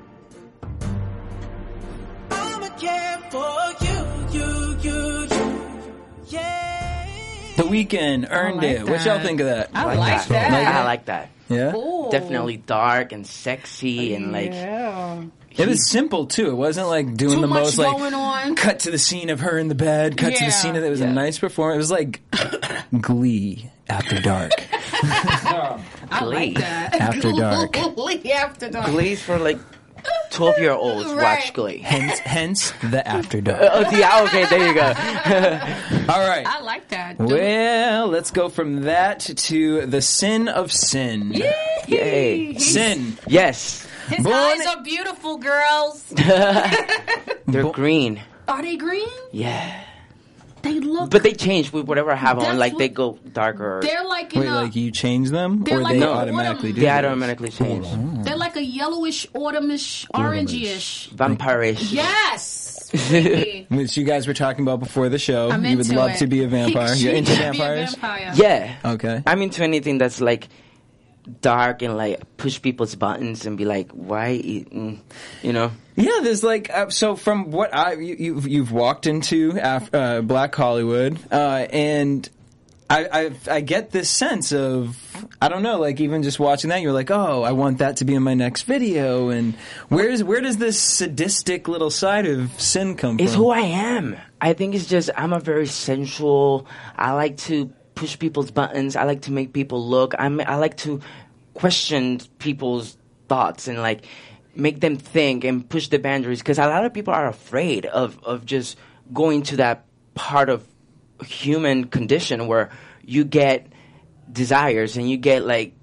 I'ma care for you, you, you, you. Yeah. The Weeknd. "Earned like It." What y'all that. think of that? I like that. Like, I like that. Yeah? Ooh. Definitely dark and sexy and like. Yeah. It was simple too. It wasn't like doing Too the much most like going on. cut to the scene of her in the bed, cut to Yeah. the scene of it was a Yeah. nice performance. It was like Glee after dark. I Glee. like that. After dark. Glee after dark. Glee's for like twelve year olds Right. watch Glee. hence, hence the after dark. Oh, yeah, okay, there you go. All right. I like that. Well, let's go from that to the sin of sin. Yay. Sin. Yes, His Born- eyes are beautiful, girls. they're green. Are they green? Yeah. They look. But they change with whatever I have on. That's Like, they what- go darker. They're like in Wait, a. like you change them, They're or like they a automatically autumn- do? They this? automatically change. They're like a yellowish, autumnish, orangey-ish. Vampirish. Yes. Baby. Which you guys were talking about before the show. I'm you would into love it. to be a vampire. She You're into should be a vampires? vampire. Yeah. Okay. I'm into anything that's like dark and like push people's buttons and be like, why, eat- mm, you know? Yeah, there's like uh, so from what I you, you've you've walked into Af- uh, Black Hollywood, uh, and I, I I get this sense of of, I don't know, like even just watching that, you're like, oh, I want that to be in my next video. And where's where does this sadistic little side of Sin come It's from? who I am. I think it's just, I'm a very sensual, I like to push people's buttons. I like to make people look. I'm, I like to question people's thoughts and like make them think and push the boundaries, because a lot of people are afraid of, of just going to that part of human condition where you get desires and you get like,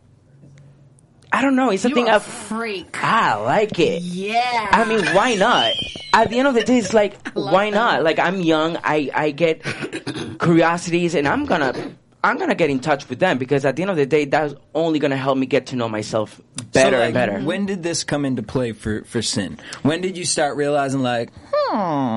I don't know, it's a You're thing a of freak. I like it. Yeah. I mean, why not? At the end of the day, it's like, love why that. not? Like, I'm young, I, I get curiosities, and I'm gonna I'm gonna get in touch with them, because at the end of the day, that's only gonna help me get to know myself better So, like, and better. When did this come into play for, for Sin? When did you start realizing, like, hmm,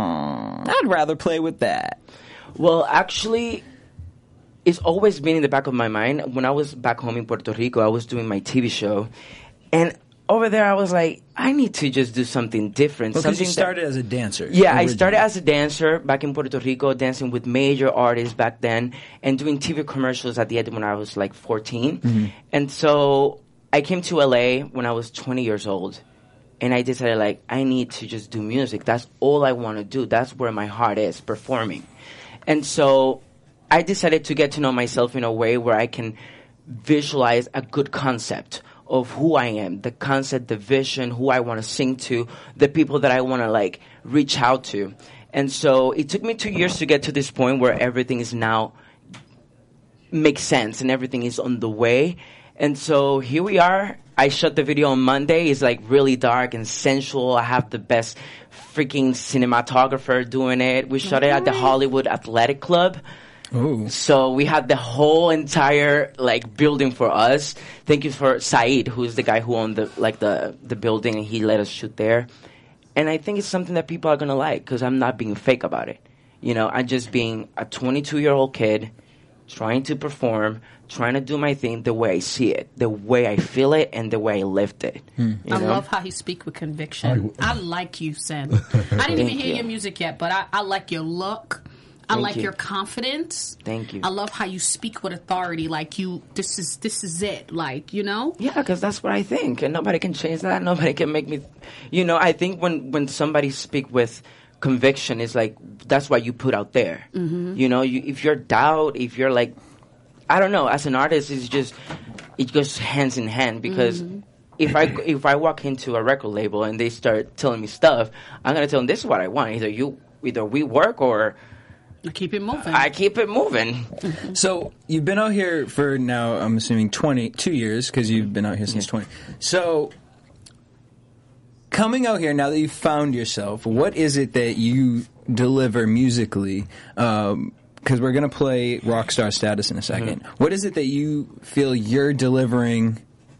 I'd rather play with that? Well, actually, it's always been in the back of my mind. When I was back home in Puerto Rico, I was doing my T V show, and over there, I was like, I need to just do something different. Well, because you something that- started as a dancer. Yeah, I originally. started as a dancer back in Puerto Rico, dancing with major artists back then, and doing T V commercials at the end when I was like fourteen. Mm-hmm. And so I came to L A when I was twenty years old, and I decided, like, I need to just do music. That's all I want to do. That's where my heart is, performing. And so I decided to get to know myself in a way where I can visualize a good concept of who I am, the concept, the vision, who I want to sing to, the people that I want to like reach out to. And so it took me two years to get to this point where everything is now makes sense and everything is on the way. And so here we are. I shot the video on Monday. It's like really dark and sensual. I have the best freaking cinematographer doing it. We shot it at the Hollywood Athletic Club. Ooh. So we had the whole entire like building for us. Thank you for Saeed, who's the guy who owned the like the the building, and he let us shoot there. And I think it's something that people are gonna like, because I'm not being fake about it. You know, I'm just being a twenty-two year old kid trying to perform, trying to do my thing the way I see it, the way I feel it, and the way I lived it. You I know? love how he speak with conviction. I like you, Sen. I didn't even hear you. your music yet, but I, I like your look. I Thank like you. your confidence. Thank you. I love how you speak with authority. Like you, this is this is it. Like you know. Yeah, because that's what I think, and nobody can change that. Nobody can make me, you know. I think when when somebody speak with conviction, it's like that's what you put out there. Mm-hmm. You know, you, if you're doubt, if you're like, I don't know. As an artist, it's just it goes hands in hand, because Mm-hmm. if I if I walk into a record label and they start telling me stuff, I'm gonna tell them this is what I want. Either you, either we work or I keep it moving. I keep it moving. So you've been out here for now, I'm assuming twenty-two years, because you've been out here since twenty. So coming out here, now that you've found yourself, what is it that you deliver musically? Um, because we're going to play Rockstar Status in a second. Mm-hmm. What is it that you feel you're delivering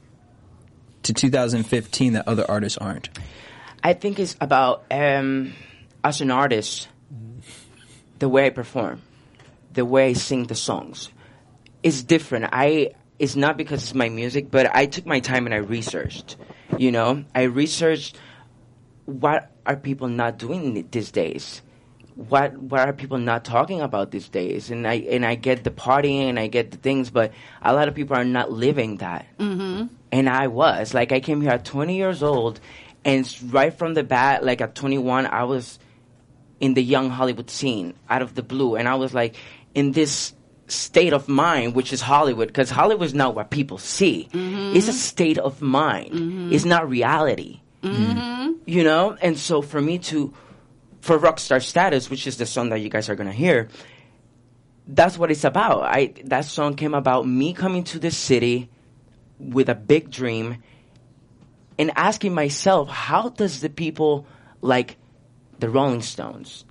to two thousand fifteen that other artists aren't? I think it's about um, as an artist, the way I perform, the way I sing the songs, is different. I it's not because it's my music, but I took my time and I researched. You know, I researched what are people not doing these days. What what are people not talking about these days? And I and I get the partying and I get the things, but a lot of people are not living that. Mm-hmm. And I was like, I came here at twenty years old, and right from the bat, like at twenty-one, I was in the young Hollywood scene out of the blue, and I was like in this state of mind, which is Hollywood, because Hollywood is not what people see. Mm-hmm. It's a state of mind. Mm-hmm. It's not reality. Mm-hmm. You know, and so for me to. For Rockstar Status, which is the song that you guys are going to hear, that's what it's about. I That song came about me coming to this city with a big dream and asking myself, how does the people like the Rolling Stones,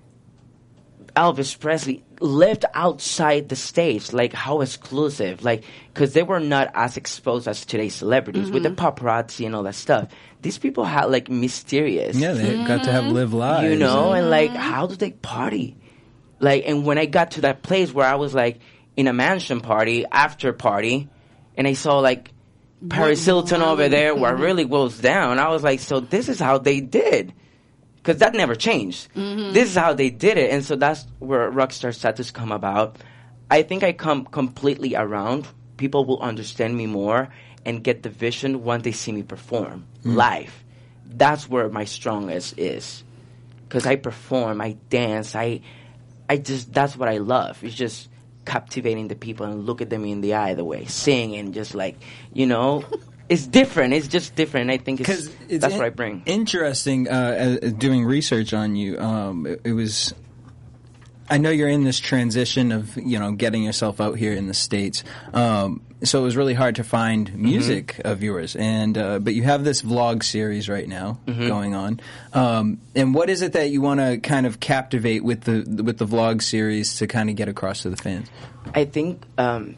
Elvis Presley, lived outside the stage? Like, how exclusive? Like, because they were not as exposed as today's celebrities mm-hmm. with the paparazzi and all that stuff. These people had like mysterious. Yeah, they mm-hmm. got to have live lives. You know, and like, how do they party? Like, and when I got to that place where I was like in a mansion party, after party, and I saw like Paris Hilton over there where it really goes down, I was like, so this is how they did. Because that never changed. Mm-hmm. This is how they did it. And so that's where Rockstar Status come about. I think I come completely around people will understand me more and get the vision once they see me perform mm. live. That's where my strongest is. Because I perform, I dance, I, I just, that's what I love. It's just captivating the people and look at them in the eye the way, sing and just like, you know, it's different. It's just different. I think it's, it's that's in, what I bring. Interesting, uh, uh, doing research on you, um, it, it was... I know you're in this transition of, you know, getting yourself out here in the States. Um, so it was really hard to find music mm-hmm. of yours. And uh, but you have this vlog series right now mm-hmm. going on. Um, and what is it that you want to kind of captivate with the with the vlog series to kind of get across to the fans? I think um,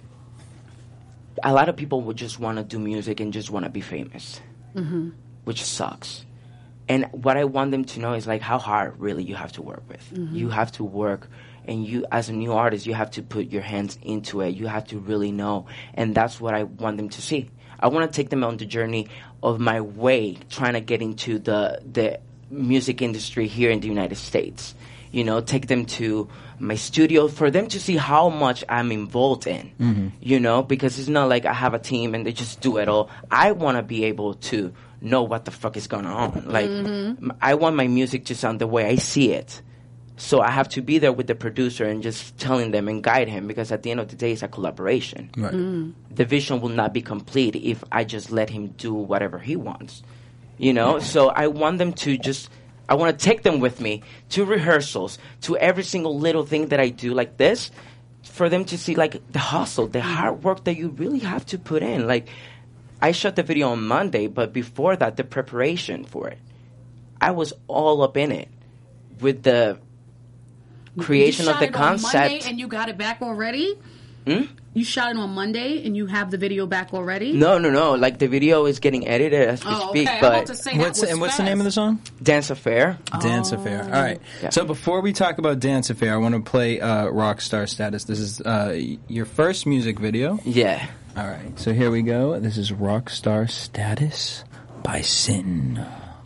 a lot of people would just want to do music and just want to be famous, mm-hmm. which sucks. And what I want them to know is like how hard really you have to work with. Mm-hmm. You have to work, and you as a new artist, you have to put your hands into it. You have to really know, and that's what I want them to see. I want to take them on the journey of my way, trying to get into the the music industry here in the United States. You know, take them to my studio for them to see how much I'm involved in. Mm-hmm. You know, because it's not like I have a team and they just do it all. I want to be able to know what the fuck is going on. Like, mm-hmm. I want my music to sound the way I see it. So I have to be there with the producer and just telling them and guide him, because at the end of the day, it's a collaboration. Right. Mm. The vision will not be complete if I just let him do whatever he wants. You know? Yeah. So I want them to just... I want to take them with me to rehearsals, to every single little thing that I do like this, for them to see, like, the hustle, the hard work that you really have to put in. Like, I shot the video on Monday, but before that, the preparation for it, I was all up in it with the creation of the concept. You shot it on Monday and you got it back already? Hmm? You shot it on Monday and you have the video back already? No, no, no. Like, the video is getting edited as we oh, speak. Okay. But I'm about to say what's, that was and what's fast. the name of the song? Dance Affair. Oh. Dance Affair. All right. Yeah. So before we talk about Dance Affair, I want to play uh, Rockstar Status. This is uh, your first music video. Yeah. All right. So here we go. This is Rockstar Status by Sin.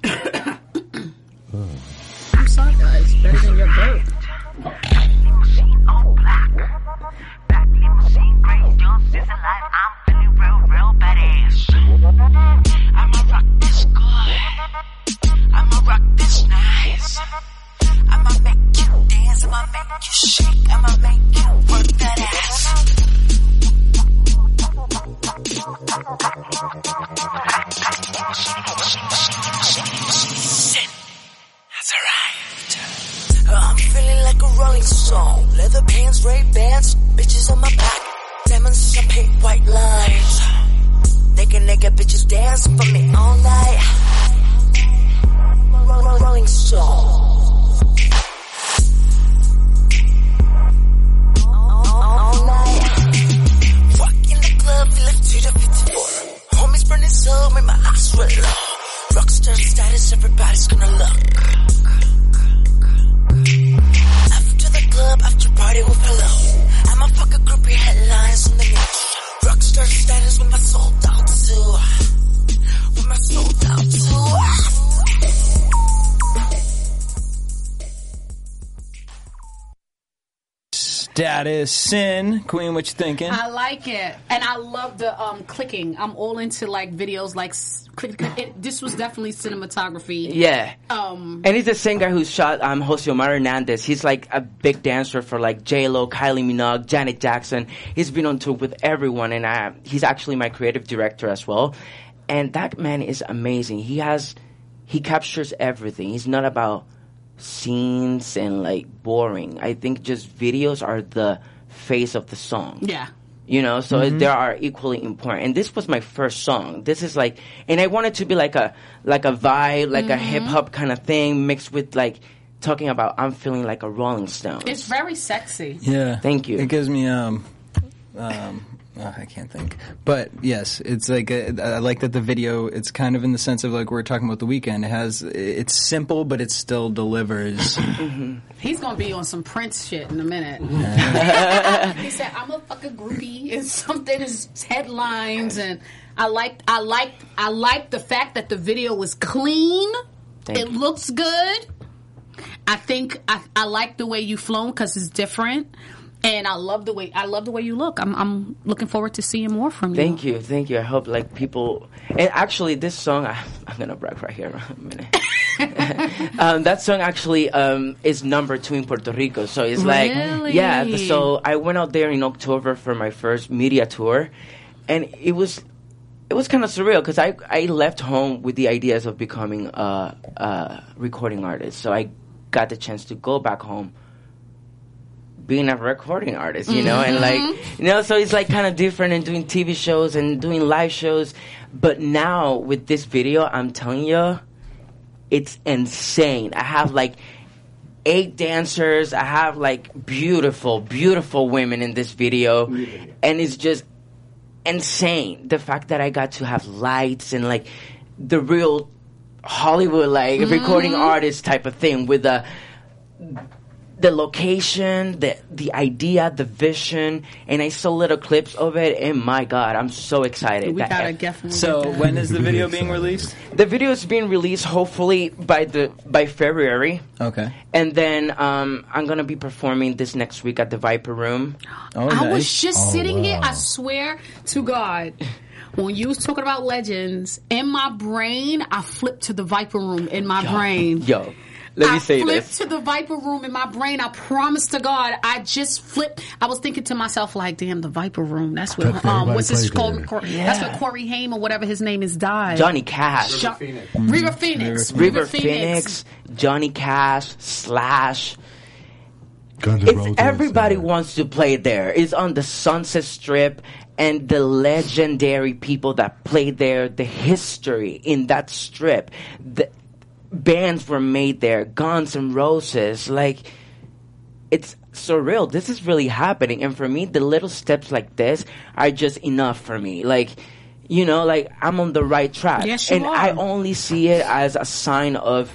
I'm sorry, guys. Better than your boat. I'm feeling real, real badass. I'ma rock this good. I'ma rock this nice. I'ma make you dance. I'ma make you shake. I'ma make you work that ass. Sin has arrived. I'm feeling like a Rolling Stone. Leather pants, Ray-Bans, bitches on my back. Diamonds and pink white lines. Naked, naked bitches dancing for me all night. Rolling Stone. All night. Walk in the club, feel like two to fifty-four. Homies burning so, make my eyes red low. Rockstar status, everybody's gonna look. After the club, after party with hello. I'ma fuck a groupie headlines on the news. Rockstar status with my soul down too. With my soul down too. Status, Sin. Queen, what you thinking? I like it. And I love the um, clicking. I'm all into like videos like click, click. It, this was definitely cinematography. Yeah. Um, and he's the same guy who shot um, Jose Omar Hernandez. He's like a big dancer for like J-Lo, Kylie Minogue, Janet Jackson. He's been on tour with everyone, and I, he's actually my creative director as well. And that man is amazing. He has, he captures everything. He's not about scenes and like boring. I think just videos are the face of the song. Yeah. You know, so Mm-hmm. they are equally important. And this was my first song. This is like, and I wanted to be like a like a vibe, like Mm-hmm. a hip hop kind of thing mixed with like talking about I'm feeling like a Rolling Stone. It's very sexy. Yeah. Thank you. It gives me um um oh, I can't think. But yes, it's like a, I like that the video, it's kind of in the sense of like we're talking about The Weeknd. It has, it's simple, but it still delivers. He's gonna be on some Prince shit in a minute. He said, "I'm a fucking groupie," and something is headlines, and I like, I like, I like the fact that the video was clean. Thank it you. looks good. I think I, I like the way you flown because it's different. And I love the way I love the way you look. I'm I'm looking forward to seeing more from you. Thank you, thank you. I hope like people. And actually, this song I, I'm gonna brag right here a minute. um, that song actually um, is number two in Puerto Rico. So it's like, Really? yeah. So I went out there in October for my first media tour, and it was it was kind of surreal because I I left home with the ideas of becoming a, a recording artist. So I got the chance to go back home being a recording artist, you know, and like, you know, so it's like kind of different and doing T V shows and doing live shows. But now with this video, I'm telling you, it's insane. I have like eight dancers. I have like beautiful, beautiful women in this video. And it's just insane. The fact that I got to have lights and like the real Hollywood, like recording artist type of thing with the, the location, the the idea, the vision, and I saw little clips of it, and my God, I'm so excited. We that gotta I- definitely. So get that. when is the video being released? the video is being released hopefully by the by February, Okay. and then um, I'm gonna be performing this next week at the Viper Room. Oh, I nice. was just Oh, sitting here. wow. I swear to God, when you was talking about legends, in my brain, I flipped to the Viper Room in my brain. Yo, let me I say flipped this. to the Viper Room in my brain. I promise to God, I just flipped. I was thinking to myself, like, damn, the Viper Room. That's where, That's um, everybody what's his played called? there. Cor- That's where Corey Haim or whatever his name is died. Johnny Cash, Jo- Phoenix. River Phoenix. River Phoenix, Johnny Cash, Slash. Guns N' It's Roses, everybody yeah. wants to play there. It's on the Sunset Strip, and the legendary people that played there, the history in that strip, the bands were made there. Guns N' Roses, like it's surreal. This is really happening, and for me, the little steps like this are just enough for me. Like, you know, like I'm on the right track, Yes, you and are. I only see it as a sign of.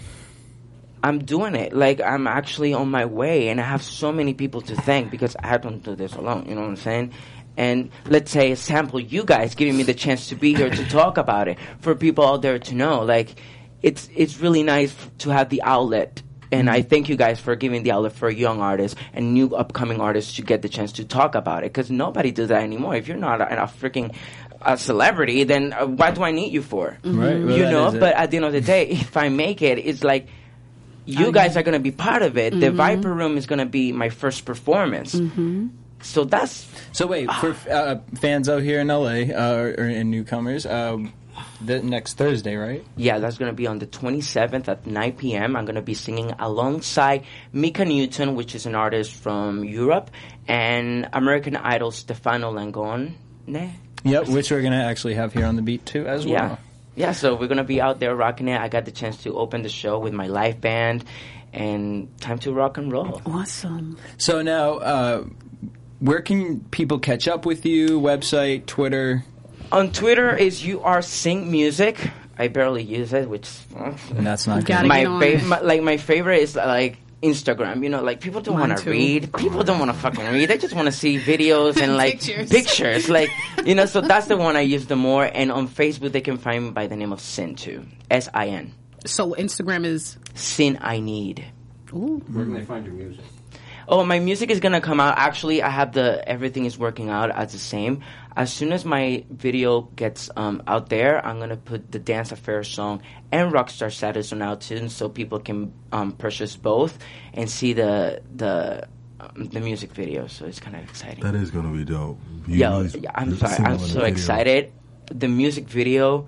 I'm doing it. Like, I'm actually on my way, and I have so many people to thank because I don't do this alone, you know what I'm saying? And let's say, sample you guys giving me the chance to be here to talk about it for people out there to know. Like, it's it's really nice f- to have the outlet, and I thank you guys for giving the outlet for young artists and new upcoming artists to get the chance to talk about it, because nobody does that anymore. If you're not a, a freaking a celebrity, then uh, what do I need you for? Right. well, You that know, is it. but at the end of the day, if I make it, it's like, you guys are going to be part of it. The Viper Room is going to be my first performance. So that's So wait, for uh, fans out here in L A uh, or, or in newcomers, uh, the next Thursday, right? yeah, that's going to be on the twenty-seventh at nine p.m. I'm going to be singing alongside Mika Newton, which is an artist from Europe, and American Idol Stefano Langone. Yep, which we're gonna actually have here on the beat too as well. Yeah. Yeah, so we're going to be out there rocking it. I got the chance to open the show with my live band, and time to rock and roll. Awesome. So now, uh, where can people catch up with you? Website, Twitter. On Twitter is You Are Sing Music. I barely use it, which And that's not Gotta good. my, get on fa- it. my like my favorite is like Instagram. You know, like people don't Mine want to too. read. People don't want to fucking read. They just want to see videos and like Pictures. pictures. Like, you know, so that's the one I use the more. And on Facebook, they can find me by the name of Sin too. S I N. So Instagram is. Sin I Need. Ooh. Where can they find your music? Oh, my music is gonna come out. Actually, I have the everything is working out as the same. As soon as my video gets um, out there, I'm gonna put the Dance Affair song and Rockstar Status on iTunes, so people can um, purchase both and see the the um, the music video. So it's kind of exciting. That is gonna be dope. You Yo, really- yeah, I'm you're sorry. singing I'm on the so video. excited. The music video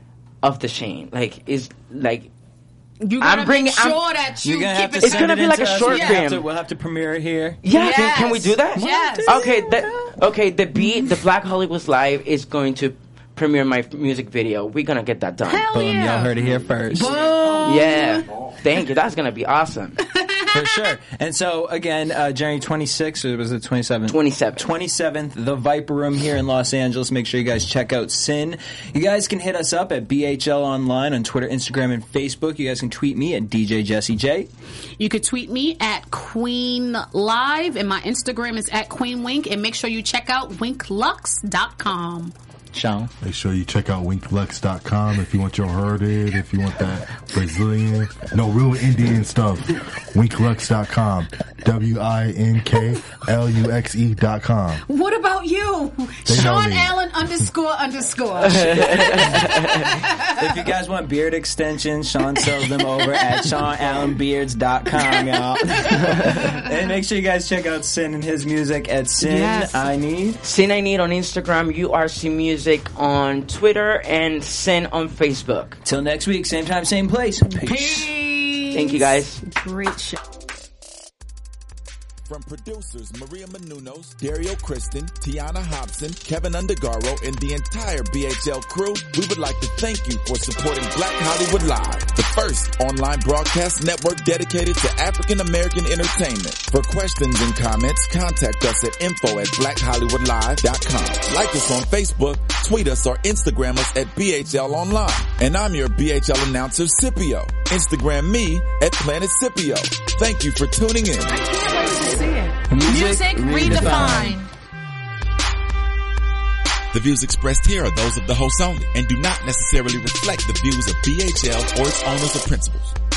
of the Shane, like, is like. You gotta I'm bringing- make sure I'm- that you You're gonna keep have to it. It's send gonna it be like into a us. short We'll have film. to- We'll have to premiere it here. Yeah, Yes. can, can we do that? Yes. Okay, that, okay. The beat, the Black Hollywood's Live is going to premiere my f- music video. We're gonna get that done. Hell Boom, yeah. y'all heard it here first. Yeah, thank you. That's gonna be awesome. For sure. And so, again, uh, January twenty-sixth, or was it twenty-seventh? twenty-seventh. twenty-seventh, the Viper Room here in Los Angeles. Make sure you guys check out Sin. You guys can hit us up at B H L Online on Twitter, Instagram, and Facebook. You guys can tweet me at D J Jesse J. You could tweet me at Queen Live, and my Instagram is at Queen Wink. And make sure you check out wink lux dot com. Sean. Make sure you check out wink lux dot com if you want your herded, if you want that Brazilian, no, real Indian stuff. wink lux dot com. W I N K L U X E dot com. What about you? They know Sean me. Allen underscore underscore. If you guys want beard extensions, Sean sells them over at sean allen beards dot com, y'all. And make sure you guys check out Sin and his music at Sin Yes. I Need. Sin I Need on Instagram, U R C Music on Twitter, and Sin on Facebook. Till next week, same time, same place. Peace. Peace. Thank you, guys. Great show. From producers Maria Menounos, Dario Kristen, Tiana Hobson, Kevin Undergaro, and the entire B H L crew, we would like to thank you for supporting Black Hollywood Live, the first online broadcast network dedicated to African American entertainment. For questions and comments, contact us at info at black hollywood live dot com. Like us on Facebook, tweet us, or Instagram us at B H L Online. And I'm your B H L announcer, Scipio. Instagram me at Planet Scipio. Thank you for tuning in. I can't wait to see it. Music redefined. The views expressed here are those of the host only and do not necessarily reflect the views of B H L or its owners or principals.